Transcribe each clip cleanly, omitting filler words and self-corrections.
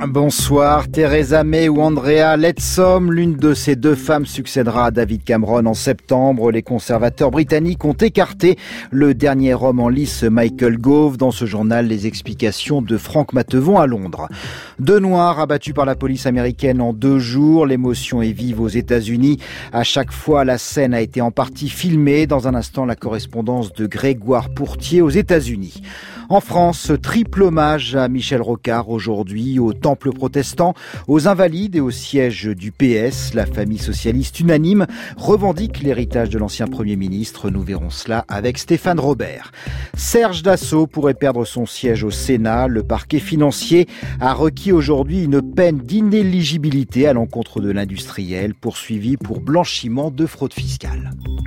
Bonsoir. Theresa May ou Andrea Leadsom, l'une de ces deux femmes succédera à David Cameron en septembre. Les conservateurs britanniques ont écarté le dernier homme en lice, Michael Gove. Dans ce journal, les explications de Franck Matevon à Londres. Deux Noirs abattus par la police américaine en 2 jours. L'émotion est vive aux États-Unis. À chaque fois, la scène a été en partie filmée. Dans un instant, la correspondance de Grégoire Pourtier aux États-Unis. En France, triple hommage à Michel Rocard aujourd'hui, au Temple protestant, aux Invalides et au siège du PS. La famille socialiste unanime revendique l'héritage de l'ancien Premier ministre. Nous verrons cela avec Stéphane Robert. Serge Dassault pourrait perdre son siège au Sénat. Le parquet financier a requis aujourd'hui une peine d'inéligibilité à l'encontre de l'industriel, poursuivi pour blanchiment de fraude fiscale.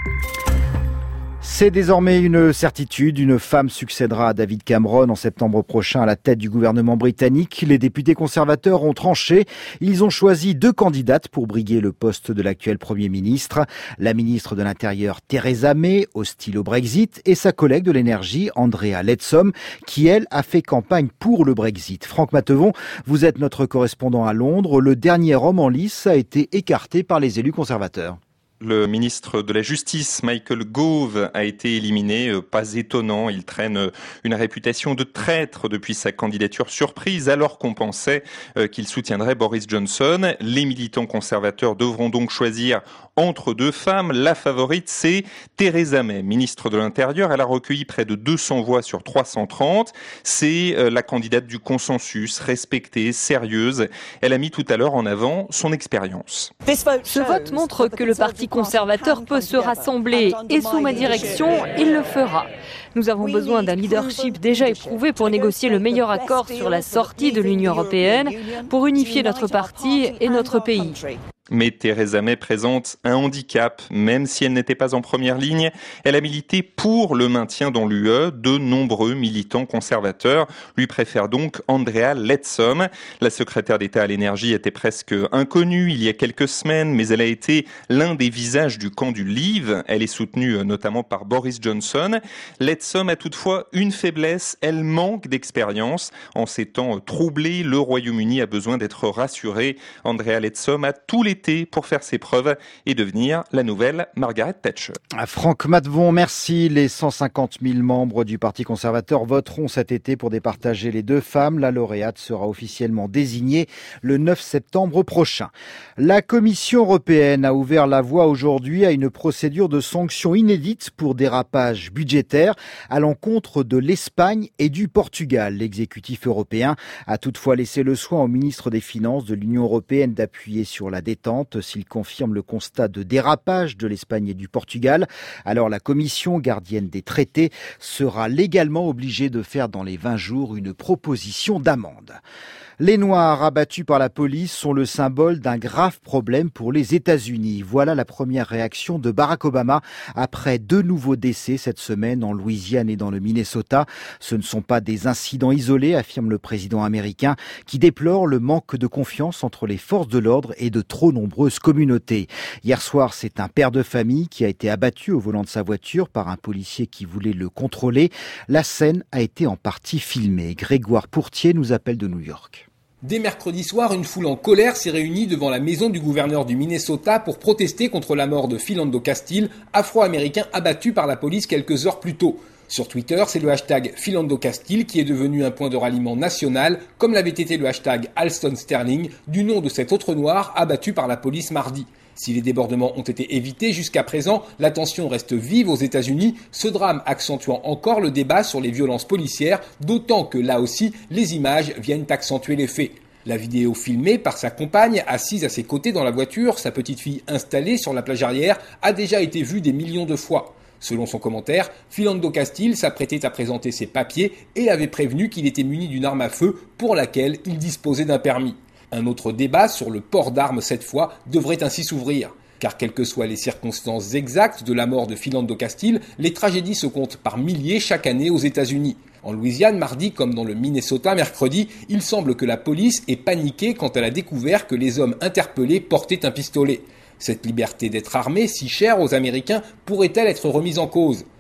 C'est désormais une certitude, une femme succédera à David Cameron en septembre prochain à la tête du gouvernement britannique. Les députés conservateurs ont tranché. Ils ont choisi 2 candidates pour briguer le poste de l'actuel Premier ministre. La ministre de l'Intérieur Theresa May, hostile au Brexit, et sa collègue de l'énergie Andrea Leadsom, qui elle a fait campagne pour le Brexit. Franck Matevon, vous êtes notre correspondant à Londres. Le dernier homme en lice a été écarté par les élus conservateurs. Le ministre de la Justice, Michael Gove, a été éliminé. Pas étonnant, il traîne une réputation de traître depuis sa candidature surprise, alors qu'on pensait qu'il soutiendrait Boris Johnson. Les militants conservateurs devront donc choisir entre 2 femmes. La favorite, c'est Theresa May, ministre de l'Intérieur. Elle a recueilli près de 200 voix sur 330. C'est la candidate du consensus, respectée, sérieuse. Elle a mis tout à l'heure en avant son expérience. Ce vote montre que le Parti conservateur peut se rassembler et sous ma direction, il le fera. Nous avons besoin d'un leadership déjà éprouvé pour négocier le meilleur accord sur la sortie de l'Union européenne, pour unifier notre parti et notre pays. Mais Theresa May présente un handicap. Même si elle n'était pas en première ligne, elle a milité pour le maintien dans l'UE. De nombreux militants conservateurs lui préfèrent donc Andrea Leadsom. La secrétaire d'État à l'énergie était presque inconnue il y a quelques semaines, mais elle a été l'un des visages du camp du Leave. Elle est soutenue notamment par Boris Johnson. Leadsom a toutefois une faiblesse, elle manque d'expérience. En ces temps troublés, le Royaume-Uni a besoin d'être rassuré. Andrea Leadsom a tous les pour faire ses preuves et devenir la nouvelle Margaret Thatcher. Franck Matevon, merci. Les 150 000 membres du Parti conservateur voteront cet été pour départager les 2 femmes. La lauréate sera officiellement désignée le 9 septembre prochain. La Commission européenne a ouvert la voie aujourd'hui à une procédure de sanctions inédite pour dérapage budgétaire à l'encontre de l'Espagne et du Portugal. L'exécutif européen a toutefois laissé le soin au ministre des Finances de l'Union européenne d'appuyer sur la détente s'il confirme le constat de dérapage de l'Espagne et du Portugal. Alors la Commission, gardienne des traités, sera légalement obligée de faire dans les 20 jours une proposition d'amende. Les Noirs abattus par la police sont le symbole d'un grave problème pour les États-Unis. Voilà la première réaction de Barack Obama après 2 nouveaux décès cette semaine en Louisiane et dans le Minnesota. Ce ne sont pas des incidents isolés, affirme le président américain, qui déplore le manque de confiance entre les forces de l'ordre et de trop nombreuses communautés. Hier soir, c'est un père de famille qui a été abattu au volant de sa voiture par un policier qui voulait le contrôler. La scène a été en partie filmée. Grégoire Pourtier nous appelle de New York. Dès mercredi soir, une foule en colère s'est réunie devant la maison du gouverneur du Minnesota pour protester contre la mort de Philando Castile, afro-américain abattu par la police quelques heures plus tôt. Sur Twitter, c'est le hashtag Philando Castile qui est devenu un point de ralliement national, comme l'avait été le hashtag Alston Sterling, du nom de cet autre noir abattu par la police mardi. Si les débordements ont été évités jusqu'à présent, la tension reste vive aux États-Unis, ce drame accentuant encore le débat sur les violences policières, d'autant que là aussi, les images viennent accentuer les faits. La vidéo filmée par sa compagne, assise à ses côtés dans la voiture, sa petite fille installée sur la plage arrière, a déjà été vue des millions de fois. Selon son commentaire, Philando Castile s'apprêtait à présenter ses papiers et avait prévenu qu'il était muni d'une arme à feu pour laquelle il disposait d'un permis. Un autre débat sur le port d'armes cette fois devrait ainsi s'ouvrir. Car quelles que soient les circonstances exactes de la mort de Philando Castile, les tragédies se comptent par milliers chaque année aux États-Unis. En Louisiane, mardi, comme dans le Minnesota, mercredi, il semble que la police ait paniqué quand elle a découvert que les hommes interpellés portaient un pistolet. Cette liberté d'être armé, si chère aux Américains, pourrait-elle être remise en cause ?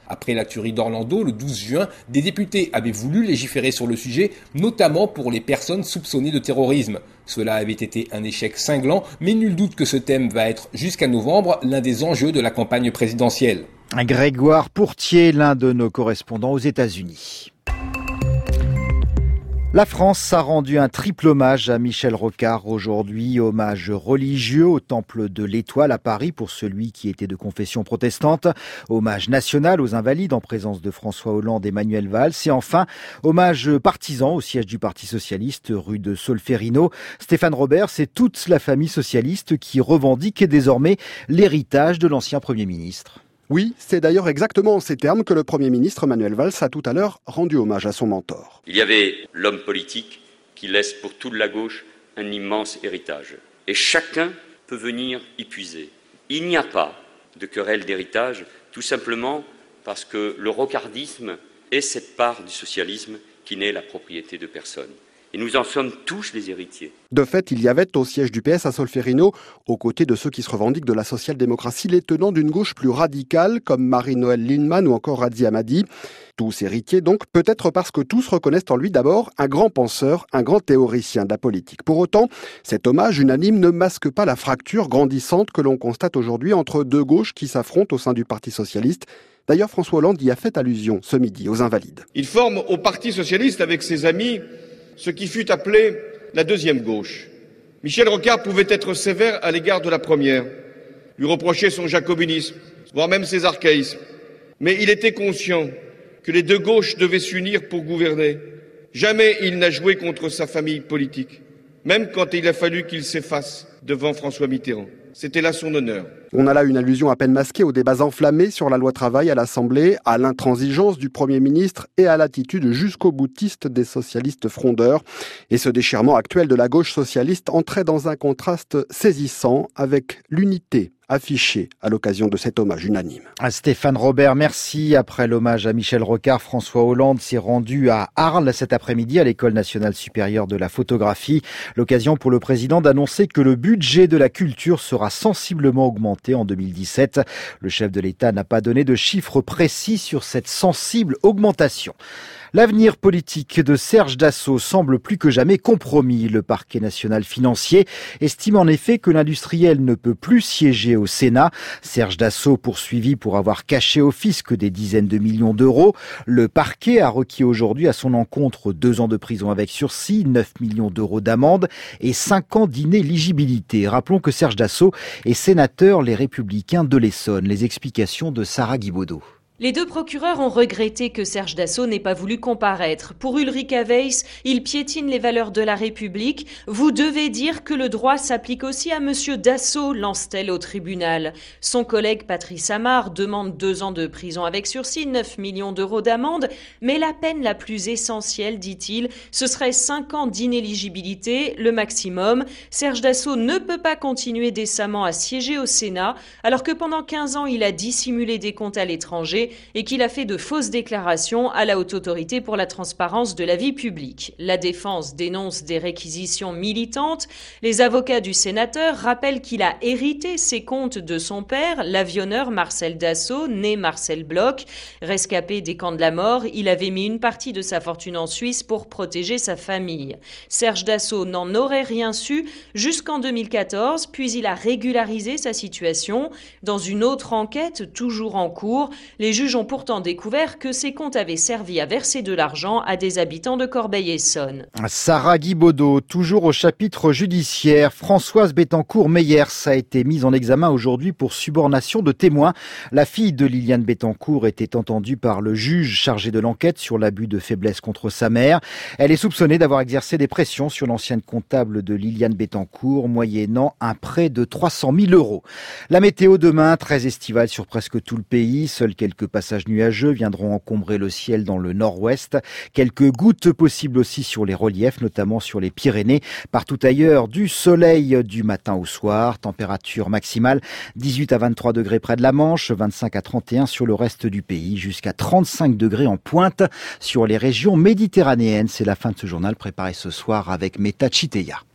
Après la tuerie d'Orlando le 12 juin, des députés avaient voulu légiférer sur le sujet, notamment pour les personnes soupçonnées de terrorisme. Cela avait été un échec cinglant, mais nul doute que ce thème va être, jusqu'à novembre, l'un des enjeux de la campagne présidentielle. Grégoire Pourtier, l'un de nos correspondants aux États-Unis. La France a rendu un triple hommage à Michel Rocard aujourd'hui. Hommage religieux au Temple de l'Étoile à Paris pour celui qui était de confession protestante. Hommage national aux Invalides en présence de François Hollande et Manuel Valls. Et enfin, hommage partisan au siège du Parti Socialiste, rue de Solferino. Stéphane Robert, c'est toute la famille socialiste qui revendique désormais l'héritage de l'ancien Premier ministre. Oui, c'est d'ailleurs exactement en ces termes que le Premier ministre Manuel Valls a tout à l'heure rendu hommage à son mentor. Il y avait l'homme politique qui laisse pour toute la gauche un immense héritage. Et chacun peut venir y puiser. Il n'y a pas de querelle d'héritage, tout simplement parce que le rocardisme est cette part du socialisme qui n'est la propriété de personne. Et nous en sommes tous les héritiers. De fait, il y avait au siège du PS à Solferino, aux côtés de ceux qui se revendiquent de la social-démocratie, les tenants d'une gauche plus radicale, comme Marie-Noëlle Lienemann ou encore Hadi Hamadi. Tous héritiers donc, peut-être parce que tous reconnaissent en lui d'abord un grand penseur, un grand théoricien de la politique. Pour autant, cet hommage unanime ne masque pas la fracture grandissante que l'on constate aujourd'hui entre deux gauches qui s'affrontent au sein du Parti socialiste. D'ailleurs, François Hollande y a fait allusion ce midi aux Invalides. Il forme au Parti socialiste avec ses amis ce qui fut appelé la deuxième gauche. Michel Rocard pouvait être sévère à l'égard de la première, lui reprocher son jacobinisme, voire même ses archaïsmes. Mais il était conscient que les deux gauches devaient s'unir pour gouverner. Jamais il n'a joué contre sa famille politique, même quand il a fallu qu'il s'efface devant François Mitterrand. C'était là son honneur. On a là une allusion à peine masquée aux débats enflammés sur la loi travail à l'Assemblée, à l'intransigeance du Premier ministre et à l'attitude jusqu'au boutiste des socialistes frondeurs. Et ce déchirement actuel de la gauche socialiste entrait dans un contraste saisissant avec l'unité affichée à l'occasion de cet hommage unanime. Stéphane Robert, merci. Après l'hommage à Michel Rocard, François Hollande s'est rendu à Arles cet après-midi à l'École nationale supérieure de la photographie. L'occasion pour le président d'annoncer que le budget de la culture sera sensiblement augmenté en 2017. Le chef de l'État n'a pas donné de chiffres précis sur cette sensible augmentation. L'avenir politique de Serge Dassault semble plus que jamais compromis. Le parquet national financier estime en effet que l'industriel ne peut plus siéger au Sénat. Serge Dassault poursuivi pour avoir caché au fisc des dizaines de millions d'euros. Le parquet a requis aujourd'hui à son encontre 2 ans de prison avec sursis, 9 millions d'euros d'amende et 5 ans d'inéligibilité. Rappelons que Serge Dassault est sénateur Les Républicains de l'Essonne. Les explications de Sarah Guibaudot. Les deux procureurs ont regretté que Serge Dassault n'ait pas voulu comparaître. Pour Ulrika Weiss, il piétine les valeurs de la République. Vous devez dire que le droit s'applique aussi à monsieur Dassault, lance-t-elle au tribunal. Son collègue Patrice Amar demande 2 ans de prison avec sursis, 9 millions d'euros d'amende. Mais la peine la plus essentielle, dit-il, ce serait 5 ans d'inéligibilité, le maximum. Serge Dassault ne peut pas continuer décemment à siéger au Sénat, alors que pendant 15 ans, il a dissimulé des comptes à l'étranger et qu'il a fait de fausses déclarations à la Haute Autorité pour la transparence de la vie publique. La défense dénonce des réquisitions militantes. Les avocats du sénateur rappellent qu'il a hérité ses comptes de son père, l'avionneur Marcel Dassault, né Marcel Bloch. Rescapé des camps de la mort, il avait mis une partie de sa fortune en Suisse pour protéger sa famille. Serge Dassault n'en aurait rien su jusqu'en 2014, puis il a régularisé sa situation. Dans une autre enquête, toujours en cours, les juges ont pourtant découvert que ces comptes avaient servi à verser de l'argent à des habitants de Corbeil-Essonnes. Sarah Guibaudot, toujours au chapitre judiciaire. Françoise Bettencourt-Meyers a été mise en examen aujourd'hui pour subornation de témoins. La fille de Liliane Bettencourt était entendue par le juge chargé de l'enquête sur l'abus de faiblesse contre sa mère. Elle est soupçonnée d'avoir exercé des pressions sur l'ancienne comptable de Liliane Bettencourt, moyennant un prêt de 300 000 euros. La météo demain, très estivale sur presque tout le pays. Seuls quelques passages nuageux viendront encombrer le ciel dans le nord-ouest. Quelques gouttes possibles aussi sur les reliefs, notamment sur les Pyrénées. Partout ailleurs, du soleil du matin au soir. Température maximale 18 à 23 degrés près de la Manche, 25 à 31 sur le reste du pays, jusqu'à 35 degrés en pointe sur les régions méditerranéennes. C'est la fin de ce journal préparé ce soir avec Meta Chiteya.